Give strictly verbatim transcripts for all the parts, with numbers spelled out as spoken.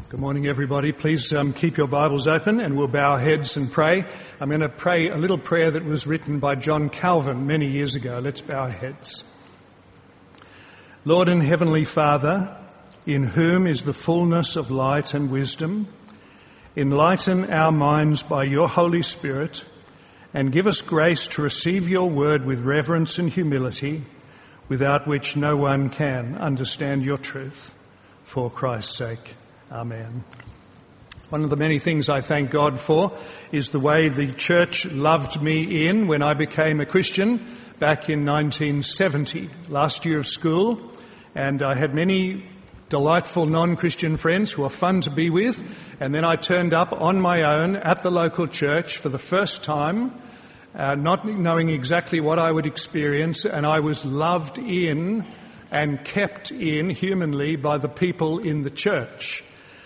Good morning, everybody. Please um, keep your Bibles open and we'll bow our heads and pray. I'm going to pray a little prayer that was written by John Calvin many years ago. Let's bow our heads. Lord and Heavenly Father, in whom is the fullness of light and wisdom, enlighten our minds by your Holy Spirit and give us grace to receive your word with reverence and humility, without which no one can understand your truth. For Christ's sake. Amen. One of the many things I thank God for is the way the church loved me in when I became a Christian back in nineteen seventy, last year of school. And I had many delightful non-Christian friends who were fun to be with. And then I turned up on my own at the local church for the first time, uh, not knowing exactly what I would experience. And I was loved in and kept in humanly by the people in the church.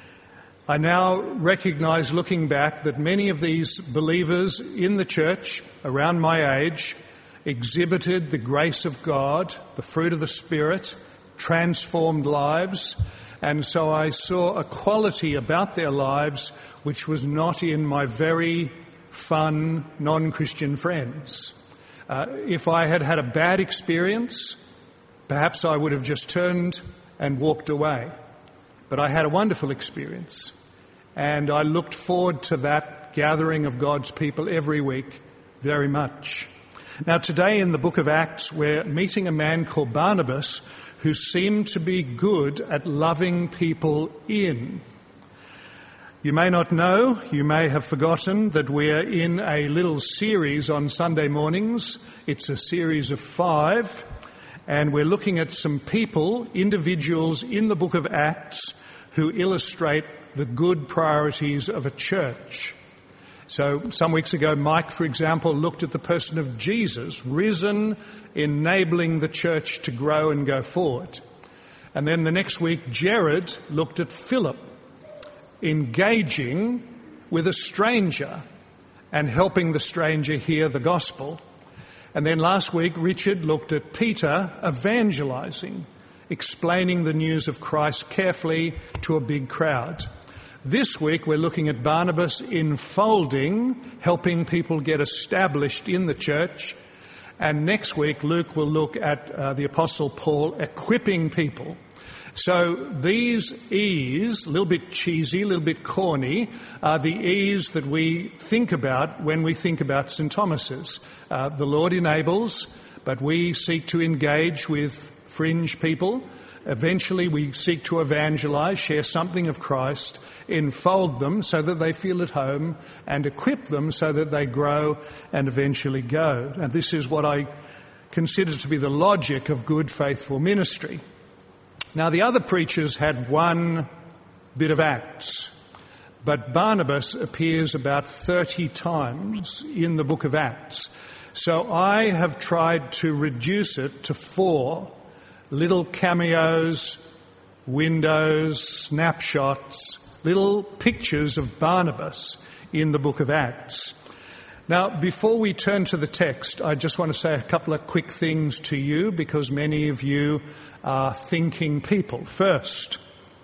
I now recognise, looking back, that many of these believers in the church around my age exhibited the grace of God, the fruit of the Spirit, transformed lives, and so I saw a quality about their lives which was not in my very fun non-Christian friends. Uh, if I had had a bad experience, perhaps I would have just turned and walked away. But I had a wonderful experience, and I looked forward to that gathering of God's people every week very much. Now today in the book of Acts, we're meeting a man called Barnabas who seemed to be good at loving people in. You may not know, you may have forgotten that we're in a little series on Sunday mornings. It's a series of five. And we're looking at some people, individuals in the book of Acts who illustrate the good priorities of a church. So some weeks ago, Mike, for example, looked at the person of Jesus, risen, enabling the church to grow and go forward. And then the next week, Jared looked at Philip, engaging with a stranger and helping the stranger hear the gospel. And then last week, Richard looked at Peter evangelizing, explaining the news of Christ carefully to a big crowd. This week, we're looking at Barnabas enfolding, helping people get established in the church. And next week, Luke will look at uh, the Apostle Paul equipping people. So these E's, a little bit cheesy, a little bit corny, are the E's that we think about when we think about Saint Thomas's. Uh, the Lord enables, but we seek to engage with fringe people. Eventually we seek to evangelize, share something of Christ, enfold them so that they feel at home, and equip them so that they grow and eventually go. And this is what I consider to be the logic of good, faithful ministry. Now, the other preachers had one bit of Acts, but Barnabas appears about thirty times in the book of Acts. So I have tried to reduce it to four little cameos, windows, snapshots, little pictures of Barnabas in the book of Acts. Now, before we turn to the text, I just want to say a couple of quick things to you, because many of you are thinking people. First,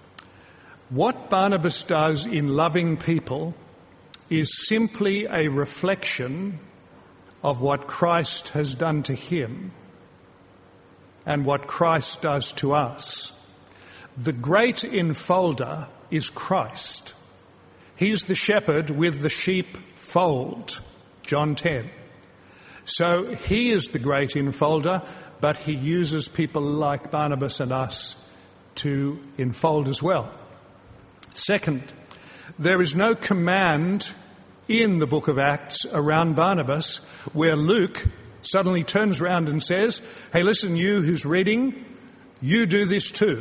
what Barnabas does in loving people is simply a reflection of what Christ has done to him and what Christ does to us. The great enfolder is Christ. He's the shepherd with the sheep fold. John ten. So he is the great enfolder, but he uses people like Barnabas and us to enfold as well. Second, there is no command in the book of Acts around Barnabas where Luke suddenly turns around and says, hey, listen, you who's reading, you do this too.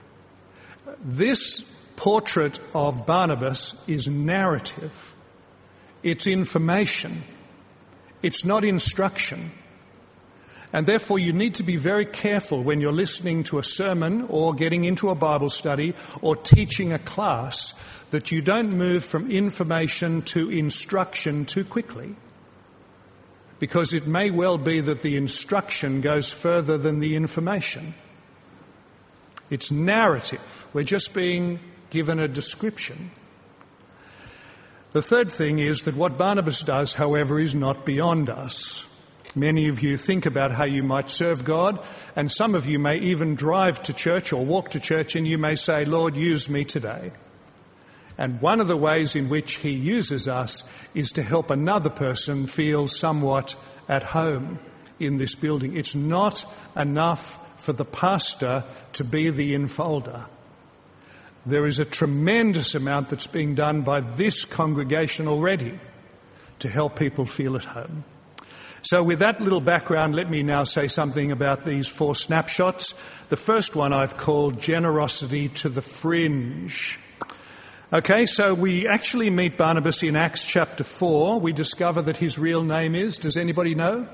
This portrait of Barnabas is narrative. It's information. It's not instruction. And therefore you need to be very careful when you're listening to a sermon or getting into a Bible study or teaching a class that you don't move from information to instruction too quickly. Because it may well be that the instruction goes further than the information. It's narrative. We're just being given a description. The third thing is that what Barnabas does, however, is not beyond us. Many of you think about how you might serve God, and some of you may even drive to church or walk to church, and you may say, Lord, use me today. And one of the ways in which he uses us is to help another person feel somewhat at home in this building. It's not enough for the pastor to be the enfolder. There is a tremendous amount that's being done by this congregation already to help people feel at home. So with that little background, let me now say something about these four snapshots. The first one I've called Generosity to the Fringe. Okay, so we actually meet Barnabas in Acts chapter four. We discover that his real name is, does anybody know?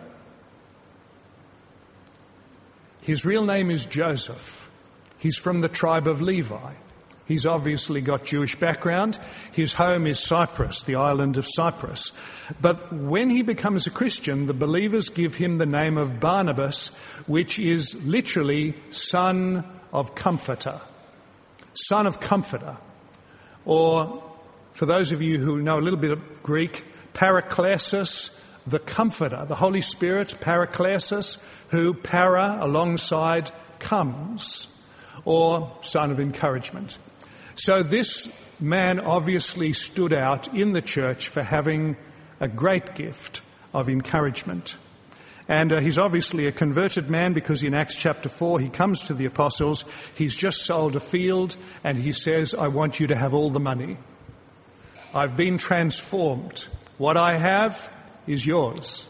His real name is Joseph. He's from the tribe of Levi. He's obviously got Jewish background. His home is Cyprus, the island of Cyprus. But when he becomes a Christian, the believers give him the name of Barnabas, which is literally son of comforter. Son of comforter. Or, for those of you who know a little bit of Greek, Paraklesis, the comforter, the Holy Spirit, Paraklesis, who para, alongside, comes. Or son of encouragement. So this man obviously stood out in the church for having a great gift of encouragement. And uh, he's obviously a converted man, because in Acts chapter four he comes to the apostles, he's just sold a field, and he says, I want you to have all the money. I've been transformed. What I have is yours.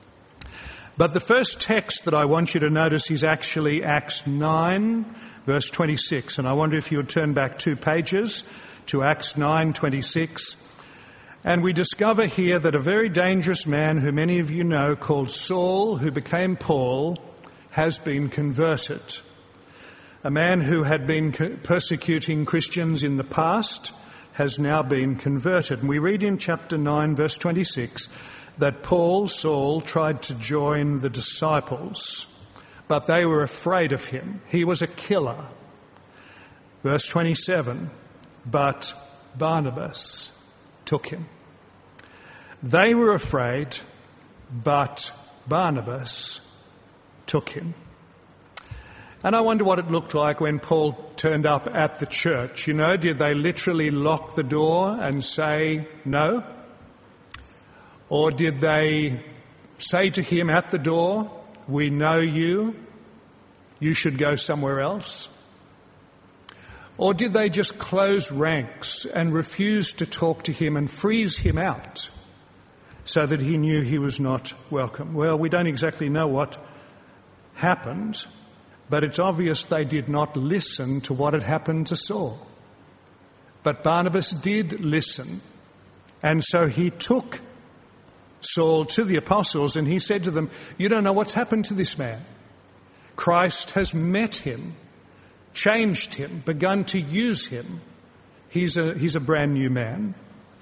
But the first text that I want you to notice is actually Acts nine, verse twenty-six. And I wonder if you would turn back two pages to Acts nine twenty-six. And we discover here that a very dangerous man who many of you know, called Saul, who became Paul, has been converted. A man who had been persecuting Christians in the past has now been converted. And we read in chapter nine, verse twenty-six, that Paul, Saul, tried to join the disciples, but they were afraid of him. He was a killer. Verse twenty-seven, but Barnabas took him. They were afraid, but Barnabas took him. And I wonder what it looked like when Paul turned up at the church. You know, did they literally lock the door and say no? Or did they say to him at the door, we know you, you should go somewhere else? Or did they just close ranks and refuse to talk to him and freeze him out so that he knew he was not welcome? Well, we don't exactly know what happened, but it's obvious they did not listen to what had happened to Saul. But Barnabas did listen, and so he took Saul to the apostles, and he said to them, you don't know what's happened to this man. Christ has met him, changed him, begun to use him. He's a, he's a brand new man.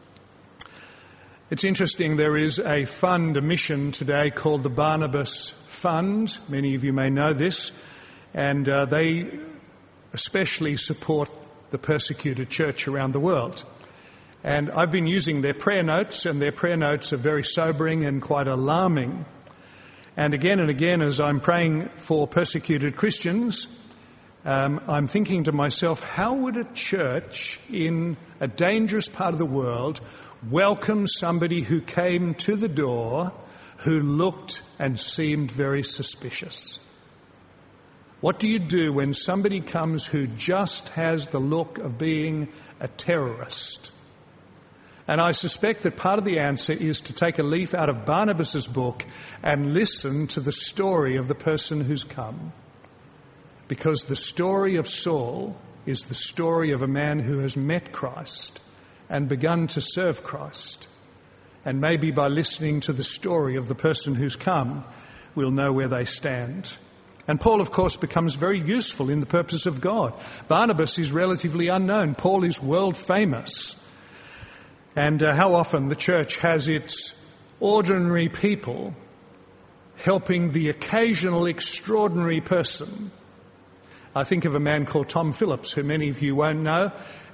It's interesting, there is a fund, a mission today called the Barnabas Fund. Many of you may know this. And uh, they especially support the persecuted church around the world. And I've been using their prayer notes, and their prayer notes are very sobering and quite alarming. And again and again, as I'm praying for persecuted Christians, um, I'm thinking to myself, how would a church in a dangerous part of the world welcome somebody who came to the door who looked and seemed very suspicious? What do you do when somebody comes who just has the look of being a terrorist? And I suspect that part of the answer is to take a leaf out of Barnabas's book and listen to the story of the person who's come. Because the story of Saul is the story of a man who has met Christ and begun to serve Christ. And maybe by listening to the story of the person who's come, we'll know where they stand. And Paul, of course, becomes very useful in the purpose of God. Barnabas is relatively unknown. Paul is world famous. And uh, how often the church has its ordinary people helping the occasional extraordinary person. I think of a man called Tom Phillips, who many of you won't know.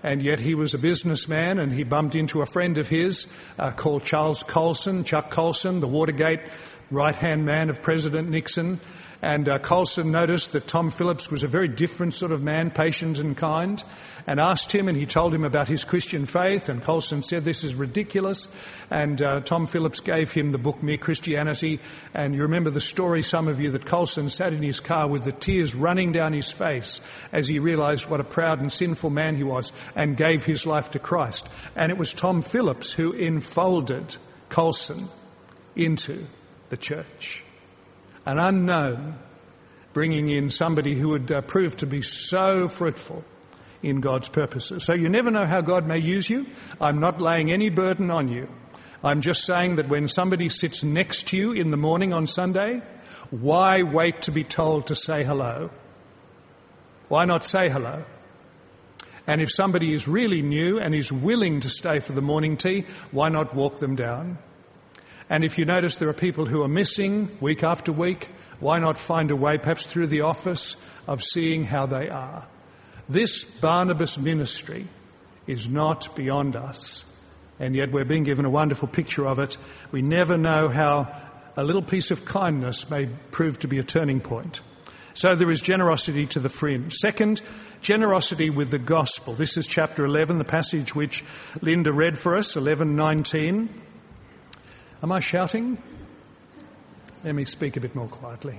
and yet he was a businessman, and he bumped into a friend of his uh, called Charles Colson, Chuck Colson, the Watergate right-hand man of President Nixon. And uh, Colson noticed that Tom Phillips was a very different sort of man, patient and kind, and asked him, and he told him about his Christian faith, and Colson said, "This is ridiculous." And uh, Tom Phillips gave him the book Mere Christianity, and you remember the story, some of you, that Colson sat in his car with the tears running down his face as he realised what a proud and sinful man he was, and gave his life to Christ. And it was Tom Phillips who enfolded Colson into the church. An unknown, bringing in somebody who would uh, prove to be so fruitful in God's purposes. So you never know how God may use you. I'm not laying any burden on you. I'm just saying that when somebody sits next to you in the morning on Sunday, why wait to be told to say hello? Why not say hello? And if somebody is really new and is willing to stay for the morning tea, why not walk them down? And if you notice there are people who are missing week after week, why not find a way, perhaps through the office, of seeing how they are? This Barnabas ministry is not beyond us, and yet we're being given a wonderful picture of it. We never know how a little piece of kindness may prove to be a turning point. So there is generosity to the fringe. Second, generosity with the gospel. This is chapter eleven, the passage which Linda read for us, eleven nineteen. Am I shouting? Let me speak a bit more quietly.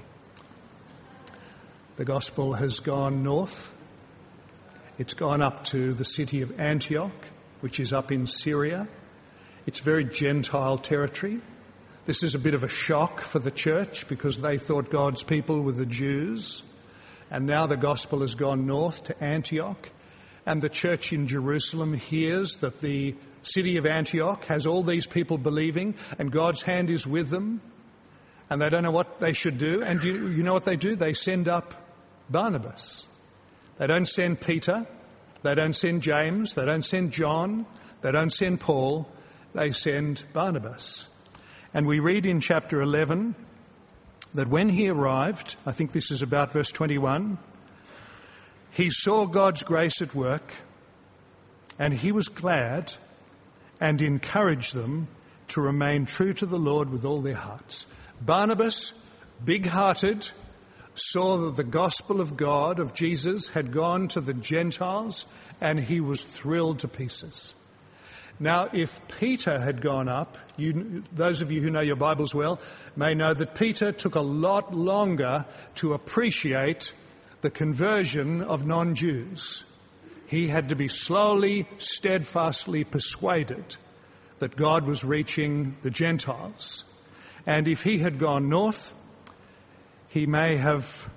The gospel has gone north. It's gone up to the city of Antioch, which is up in Syria. It's very Gentile territory. This is a bit of a shock for the church because they thought God's people were the Jews. And now the gospel has gone north to Antioch. And the church in Jerusalem hears that the city of Antioch has all these people believing, and God's hand is with them, and they don't know what they should do. And you, you know what they do? They send up Barnabas. They don't send Peter. They don't send James. They don't send John. They don't send Paul. They send Barnabas. And we read in chapter eleven that when he arrived, I think this is about verse twenty-one, he saw God's grace at work, and he was glad and encouraged them to remain true to the Lord with all their hearts. Barnabas, big-hearted, saw that the gospel of God, of Jesus, had gone to the Gentiles, and he was thrilled to pieces. Now, if Peter had gone up, you, those of you who know your Bibles well may know that Peter took a lot longer to appreciate the conversion of non-Jews. He had to be slowly, steadfastly persuaded that God was reaching the Gentiles. And if he had gone north, he may have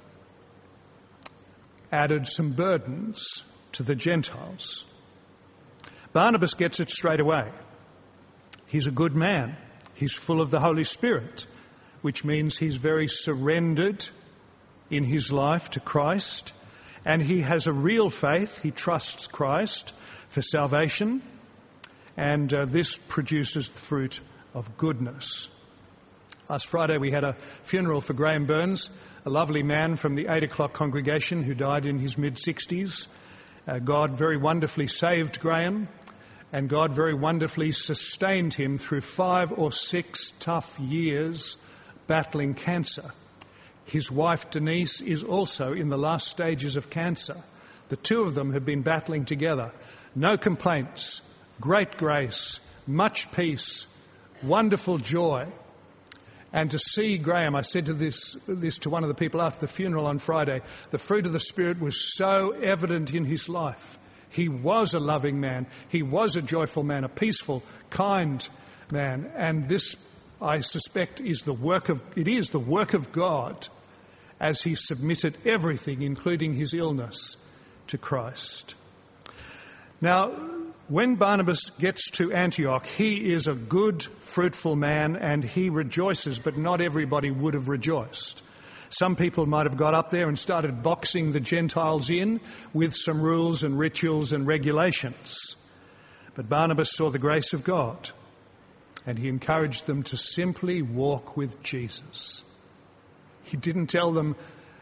added some burdens to the Gentiles. Barnabas gets it straight away. He's a good man. He's full of the Holy Spirit, which means he's very surrendered in his life to Christ. And he has a real faith. He trusts Christ for salvation. And uh, this produces the fruit of goodness. Last Friday we had a funeral for Graham Burns, a lovely man from the eight o'clock congregation who died in his mid-sixties. Uh, God very wonderfully saved Graham, and God very wonderfully sustained him through five or six tough years battling cancer. His wife, Denise, is also in the last stages of cancer. The two of them have been battling together. No complaints, great grace, much peace, wonderful joy. And to see Graham, I said to this, this to one of the people after the funeral on Friday, the fruit of the Spirit was so evident in his life. He was a loving man. He was a joyful man, a peaceful, kind man. And this, I suspect, is the work of, it is the work of God as he submitted everything, including his illness, to Christ. Now, when Barnabas gets to Antioch, he is a good, fruitful man, and he rejoices, but not everybody would have rejoiced. Some people might have got up there and started boxing the Gentiles in with some rules and rituals and regulations. But Barnabas saw the grace of God, and he encouraged them to simply walk with Jesus. He didn't tell them,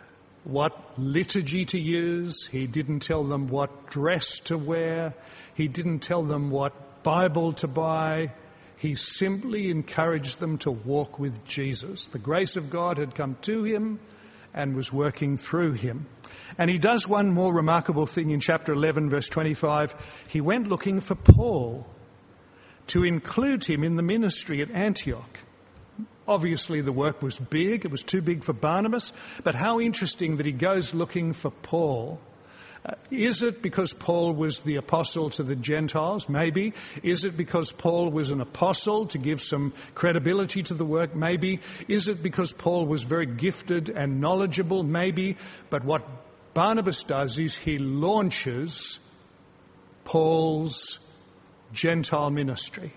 what liturgy to use. He didn't tell them what dress to wear. He didn't tell them what Bible to buy. He simply encouraged them to walk with Jesus. The grace of God had come to him and was working through him. And he does one more remarkable thing in chapter eleven, verse twenty-five. He went looking for Paul to include him in the ministry at Antioch. Obviously, the work was big. It was too big for Barnabas. But how interesting that he goes looking for Paul. Uh, is it because Paul was the apostle to the Gentiles? Maybe. Is it because Paul was an apostle to give some credibility to the work? Maybe. Is it because Paul was very gifted and knowledgeable? Maybe. But what Barnabas does is he launches Paul's Gentile ministry.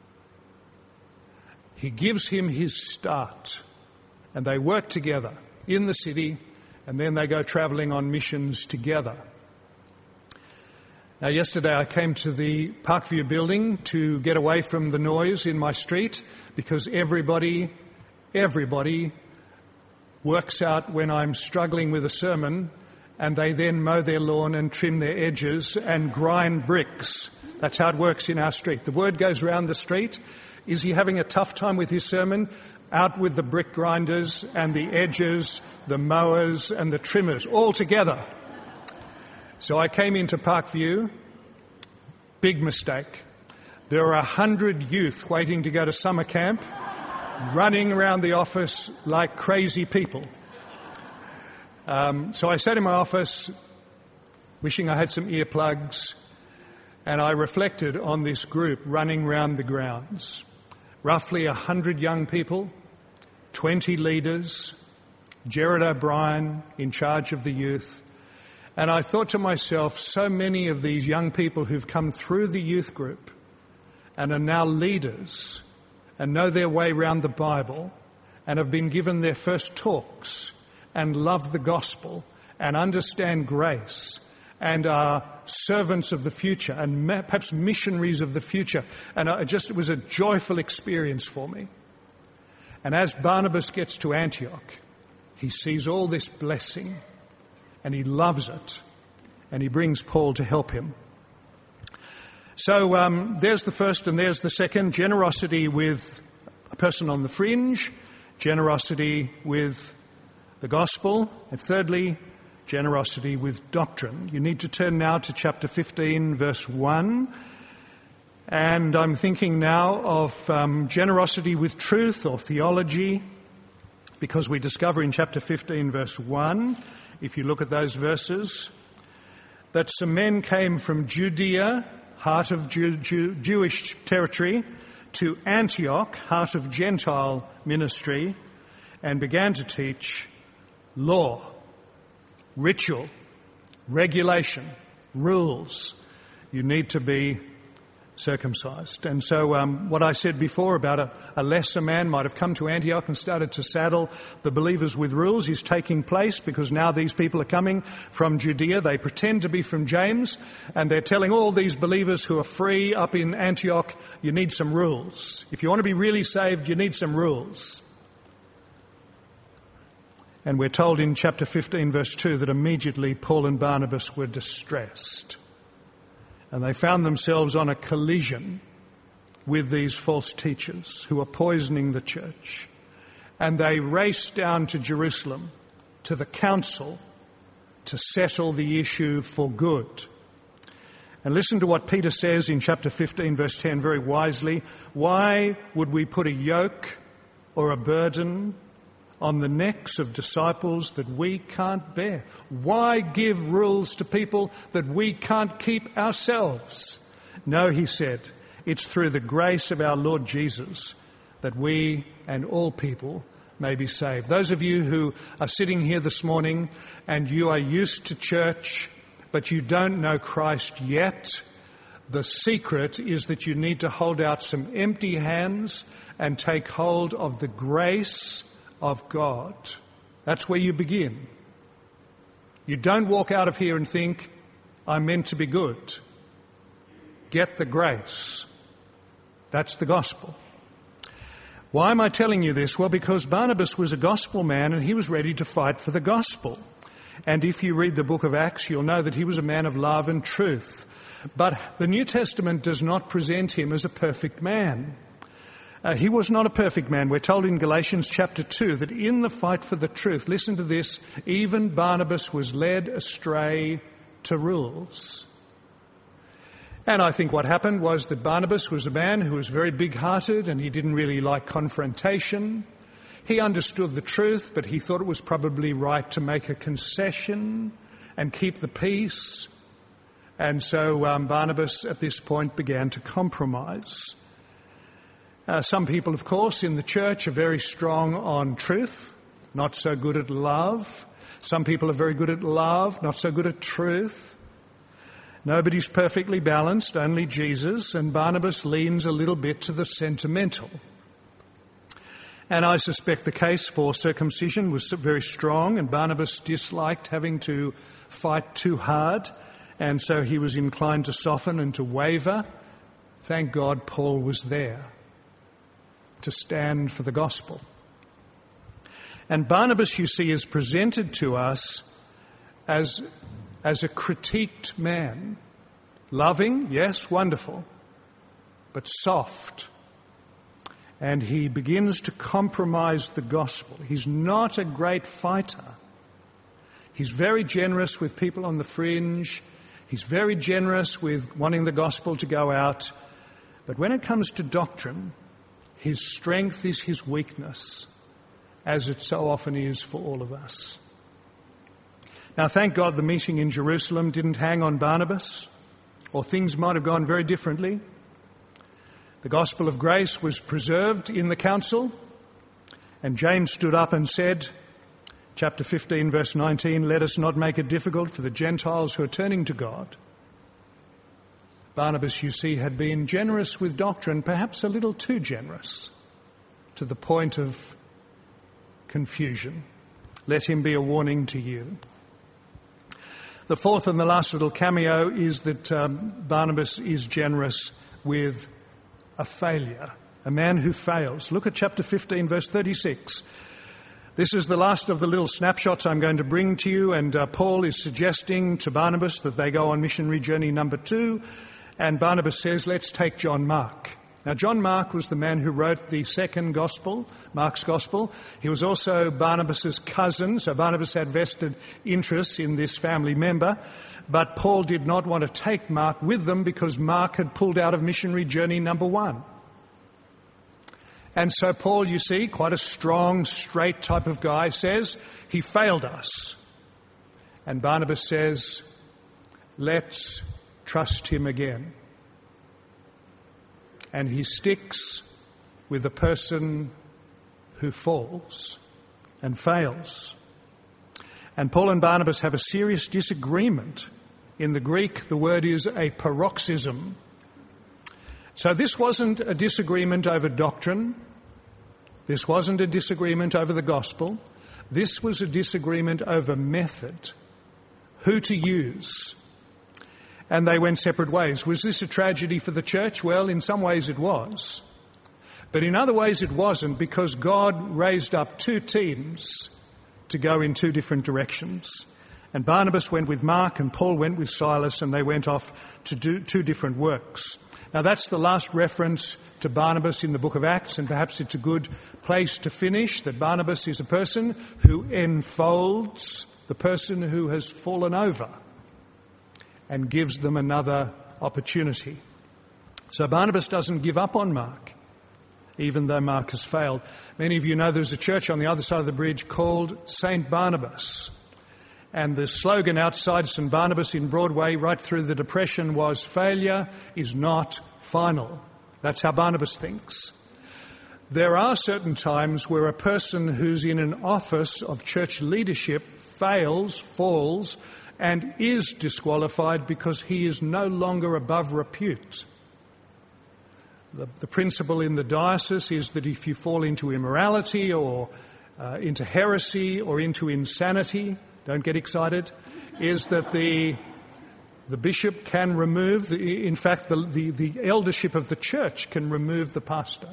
He gives him his start, and they work together in the city, and then they go travelling on missions together. Now, yesterday I came to the Parkview building to get away from the noise in my street, because everybody, everybody works out when I'm struggling with a sermon, and they then mow their lawn and trim their edges and grind bricks. That's how it works in our street. The word goes round the street. Is he having a tough time with his sermon? Out with the brick grinders and the edges, the mowers and the trimmers, all together. So I came into Parkview. Big mistake. There are a hundred youth waiting to go to summer camp, running around the office like crazy people. Um, so I sat in my office, wishing I had some earplugs, and I reflected on this group running round the grounds. Roughly a hundred young people, twenty leaders, Gerard O'Brien in charge of the youth. And I thought to myself, so many of these young people who've come through the youth group and are now leaders and know their way around the Bible and have been given their first talks and love the gospel and understand grace and are servants of the future and perhaps missionaries of the future. And I just, it was a joyful experience for me. And as Barnabas gets to Antioch, he sees all this blessing and he loves it, and he brings Paul to help him. So um, there's the first and there's the second. Generosity with a person on the fringe, generosity with the gospel, and thirdly, generosity with doctrine. You need to turn now to chapter fifteen, verse one. And I'm thinking now of um, generosity with truth or theology, because we discover in chapter fifteen, verse one, if you look at those verses, that some men came from Judea, heart of Jew, Jew, Jewish territory, to Antioch, heart of Gentile ministry, and began to teach law, ritual, regulation, rules. You need to be circumcised. And so um, what I said before about a, a lesser man might have come to Antioch and started to saddle the believers with rules is taking place, because now these people are coming from Judea. They pretend to be from James, and they're telling all these believers who are free up in Antioch, you need some rules. If you want to be really saved, you need some rules. And we're told in chapter fifteen, verse two, that immediately Paul and Barnabas were distressed. And they found themselves on a collision with these false teachers who are poisoning the church. And they raced down to Jerusalem, to the council, to settle the issue for good. And listen to what Peter says in chapter fifteen, verse ten, very wisely. Why would we put a yoke or a burden on the necks of disciples that we can't bear? Why give rules to people that we can't keep ourselves? No, he said, it's through the grace of our Lord Jesus that we and all people may be saved. Those of you who are sitting here this morning and you are used to church, but you don't know Christ yet, the secret is that you need to hold out some empty hands and take hold of the grace of God. That's where you begin. You don't walk out of here and think, I'm meant to be good. Get the grace. That's the gospel. Why am I telling you this? Well, because Barnabas was a gospel man and he was ready to fight for the gospel. And if you read the book of Acts, you'll know that he was a man of love and truth. But the New Testament does not present him as a perfect man. Uh, he was not a perfect man. We're told in Galatians chapter two that in the fight for the truth, listen to this, even Barnabas was led astray to rules. And I think what happened was that Barnabas was a man who was very big-hearted and he didn't really like confrontation. He understood the truth, but he thought it was probably right to make a concession and keep the peace. And so um, Barnabas at this point began to compromise. Uh, some people, of course, in the church are very strong on truth, not so good at love. Some people are very good at love, not so good at truth. Nobody's perfectly balanced, only Jesus, and Barnabas leans a little bit to the sentimental. And I suspect the case for circumcision was very strong, and Barnabas disliked having to fight too hard, and so he was inclined to soften and to waver. Thank God Paul was there to stand for the gospel. And Barnabas, you see, is presented to us as as a critiqued man. Loving, yes, wonderful, but soft. And he begins to compromise the gospel. He's not a great fighter. He's very generous with people on the fringe. He's very generous with wanting the gospel to go out. But when it comes to doctrine, his strength is his weakness, as it so often is for all of us. Now, thank God the meeting in Jerusalem didn't hang on Barnabas, or things might have gone very differently. The gospel of grace was preserved in the council, and James stood up and said, chapter fifteen, verse nineteen, "Let us not make it difficult for the Gentiles who are turning to God." Barnabas, you see, had been generous with doctrine, perhaps a little too generous, to the point of confusion. Let him be a warning to you. The fourth and the last little cameo is that um, Barnabas is generous with a failure, a man who fails. Look at chapter fifteen, verse thirty-six. This is the last of the little snapshots I'm going to bring to you, and uh, Paul is suggesting to Barnabas that they go on missionary journey number two, and Barnabas says, let's take John Mark. Now, John Mark was the man who wrote the second gospel, Mark's gospel. He was also Barnabas's cousin, so Barnabas had vested interests in this family member. But Paul did not want to take Mark with them because Mark had pulled out of missionary journey number one. And so Paul, you see, quite a strong, straight type of guy, says, he failed us. And Barnabas says, let's trust him again. And he sticks with the person who falls and fails. And Paul and Barnabas have a serious disagreement. In the Greek, the word is a paroxysm. So this wasn't a disagreement over doctrine. This wasn't a disagreement over the gospel. This was a disagreement over method, who to use. And they went separate ways. Was this a tragedy for the church? Well, in some ways it was. But in other ways it wasn't, because God raised up two teams to go in two different directions. And Barnabas went with Mark and Paul went with Silas, and they went off to do two different works. Now that's the last reference to Barnabas in the book of Acts, and perhaps it's a good place to finish, that Barnabas is a person who enfolds the person who has fallen over and gives them another opportunity. So Barnabas doesn't give up on Mark, even though Mark has failed. Many of you know there's a church on the other side of the bridge called Saint Barnabas. And the slogan outside Saint Barnabas in Broadway right through the Depression was, failure is not final. That's how Barnabas thinks. There are certain times where a person who's in an office of church leadership fails, falls, and is disqualified because he is no longer above repute. The, the principle in the diocese is that if you fall into immorality or uh, into heresy or into insanity, don't get excited, is that the the bishop can remove, the, in fact, the, the, the eldership of the church can remove the pastor.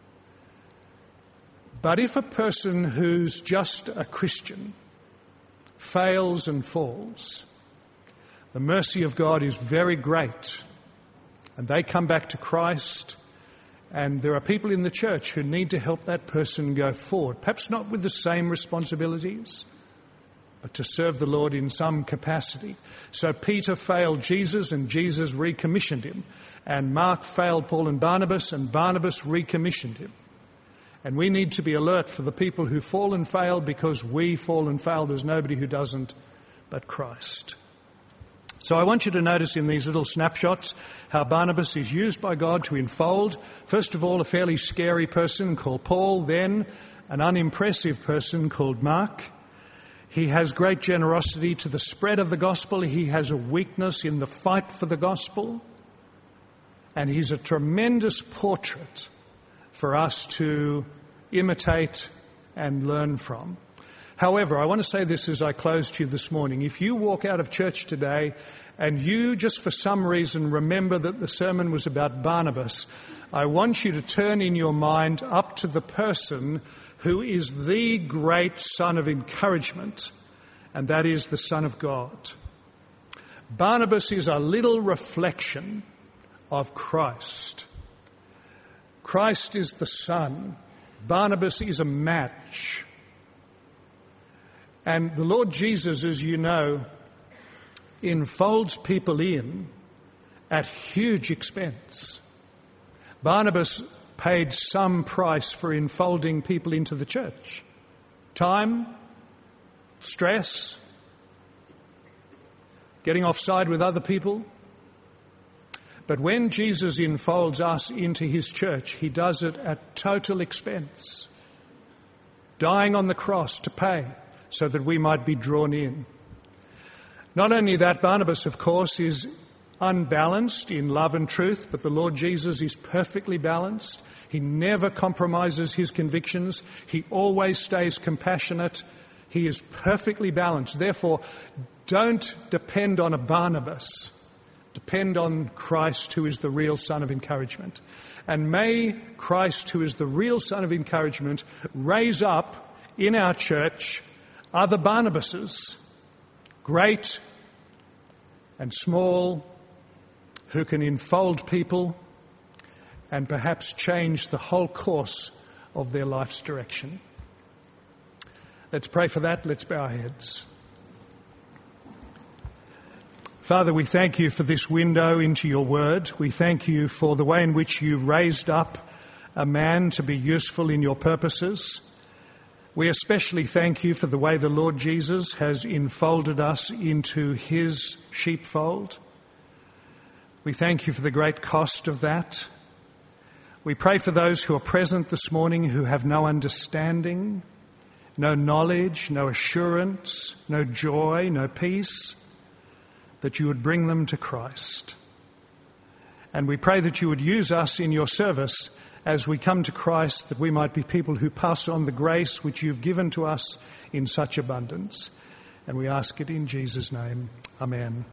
But if a person who's just a Christian fails and falls, the mercy of God is very great, and they come back to Christ, and there are people in the church who need to help that person go forward, perhaps not with the same responsibilities, but to serve the Lord in some capacity. So Peter failed Jesus, and Jesus recommissioned him. And Mark failed Paul and Barnabas, and Barnabas recommissioned him. And we need to be alert for the people who fall and fail, because we fall and fail. There's nobody who doesn't but Christ. So I want you to notice in these little snapshots how Barnabas is used by God to enfold, first of all, a fairly scary person called Paul, then an unimpressive person called Mark. He has great generosity to the spread of the gospel. He has a weakness in the fight for the gospel. And he's a tremendous portrait for us to imitate and learn from. However, I want to say this as I close to you this morning. If you walk out of church today and you just for some reason remember that the sermon was about Barnabas, I want you to turn in your mind up to the person who is the great son of encouragement, and that is the Son of God. Barnabas is a little reflection of Christ. Christ is the Son. Barnabas is a match. And the Lord Jesus, as you know, enfolds people in at huge expense. Barnabas paid some price for enfolding people into the church. Time, stress, getting offside with other people. But when Jesus enfolds us into his church, he does it at total expense, dying on the cross to pay so that we might be drawn in. Not only that, Barnabas, of course, is unbalanced in love and truth, but the Lord Jesus is perfectly balanced. He never compromises his convictions. He always stays compassionate. He is perfectly balanced. Therefore, don't depend on a Barnabas. Depend on Christ, who is the real son of encouragement. And may Christ, who is the real son of encouragement, raise up in our church other Barnabases, great and small, who can enfold people and perhaps change the whole course of their life's direction. Let's pray for that. Let's bow our heads. Father, we thank you for this window into your word. We thank you for the way in which you raised up a man to be useful in your purposes. We especially thank you for the way the Lord Jesus has enfolded us into his sheepfold. We thank you for the great cost of that. We pray for those who are present this morning who have no understanding, no knowledge, no assurance, no joy, no peace, that you would bring them to Christ. And we pray that you would use us in your service as we come to Christ, that we might be people who pass on the grace which you've given to us in such abundance. And we ask it in Jesus' name. Amen.